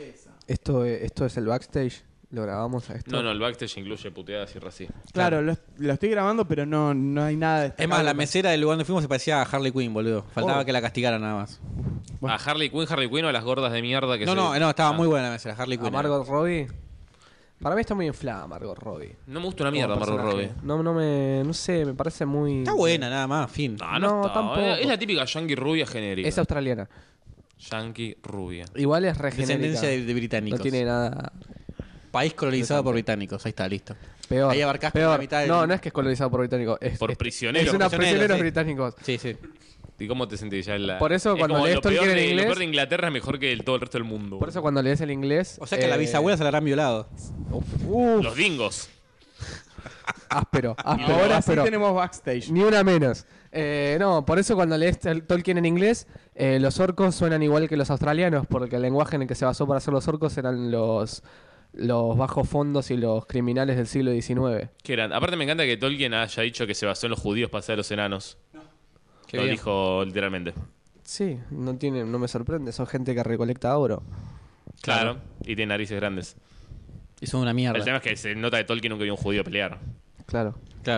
Esto es el backstage. Lo grabamos a esto. No, el backstage incluye puteadas y racismo. Claro, lo estoy grabando, pero no hay nada de... Es más, la mesera del lugar donde fuimos se parecía a Harley Quinn, boludo. Faltaba que la castigaran nada más. ¿A Harley Quinn o a las gordas de mierda que No, estaba muy buena la mesera, Harley Quinn. ¿A Margot Robbie? Para mí está muy inflada Margot Robbie. No me gusta una mierda Margot Robbie. No sé, me parece muy... Está buena, nada más, fin. No, tampoco. Es la típica yankee rubia genérica. Es australiana. Yankee rubia. Igual es descendencia de británicos. No tiene nada... País colonizado por británicos, ahí está, listo. Peor. Ahí abarcás peor. la mitad del... No es que es colonizado por británicos. Por prisioneros. Es unos prisioneros sí. británicos. Sí. ¿Y cómo te sentís ya en la... Por eso es cuando como lees lo Tolkien peor en Lo inglés... peor de Inglaterra es mejor que todo el resto del mundo. Por eso cuando lees el inglés... O sea que a la bisabuela se la habrán violado. Los dingos. Áspero. Ahora sí tenemos backstage. Ni una menos. No, por eso cuando lees Tolkien en inglés, los orcos suenan igual que los australianos, porque el lenguaje en el que se basó para hacer los orcos eran los bajos fondos y los criminales del siglo XIX. ¿Qué eran? Aparte me encanta que Tolkien haya dicho que se basó en los judíos para hacer a los enanos. Qué Lo bien. dijo literalmente. Sí, no me sorprende, son gente que recolecta oro. Claro. Y tiene narices grandes. Y son una mierda. El tema es que se nota que Tolkien nunca vio un judío pelear. Claro.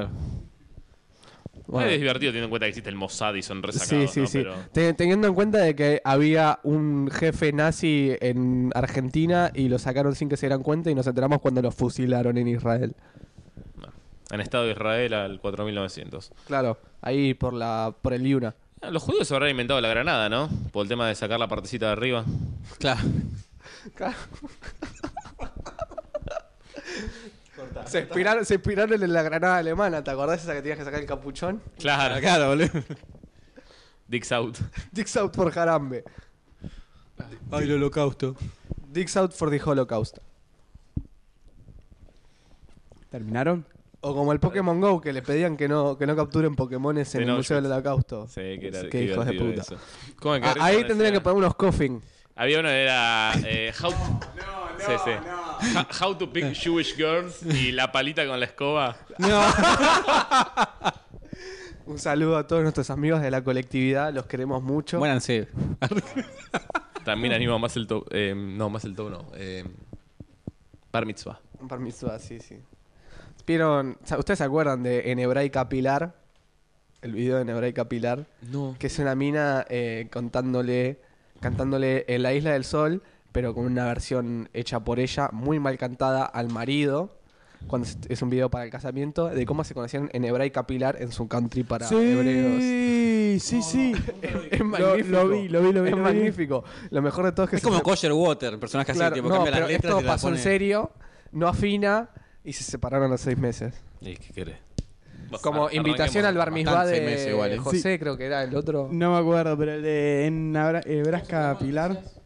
Bueno. Es divertido teniendo en cuenta que existe el Mossad y son Sí, resacados, sí, ¿no? sí. Pero... Teniendo en cuenta de que había un jefe nazi en Argentina y lo sacaron sin que se dieran cuenta y nos enteramos cuando lo fusilaron en Israel. En Estado de Israel al 4900. Claro, ahí por el Yuna. Los judíos se habrán inventado la granada, ¿no? Por el tema de sacar la partecita de arriba. Claro. Se inspiraron en la granada alemana, ¿te acordás esa que tenías que sacar el capuchón? Claro, boludo. Dicks out. Dicks out for Harambe. Ay, el holocausto. Dicks out for the Holocaust. ¿Terminaron? O como el Pokémon GO, que le pedían que no capturen Pokémones en el Museo del Holocausto. Sí, que era Qué hijos de divertido puta. eso. ¿Cómo me Ahí tendrían que poner unos coffin. Había uno que era How to pick Jewish girls y la palita con la escoba. Un saludo a todos nuestros amigos de la colectividad, los queremos mucho. Muéranse. También anima más el top. Más el top no. Bar Mitzvah. Bar Mitzvah, sí. ¿Ustedes se acuerdan de Hebraica Pilar? El video de Hebraica Pilar. No. Que es una mina cantándole en la Isla del Sol, pero con una versión hecha por ella, muy mal cantada al marido, cuando es un video para el casamiento, de cómo se conocían en Hebraica Pilar en su country para hebreos. Sí. Es magnífico. Lo vi. Es magnífico. Lo mejor de todo es que Es como Kosher Water, el personaje Claro, así, tipo, no, cambia pero las letras esto y las pasó en pone... serio, no afina y se separaron a los 6 meses. ¿Y qué querés? Como invitación al bar mitzvah Bastante, 6 meses igual, de ¿eh? José, creo que era el otro. No me acuerdo, pero el de en Nebraska Pilar.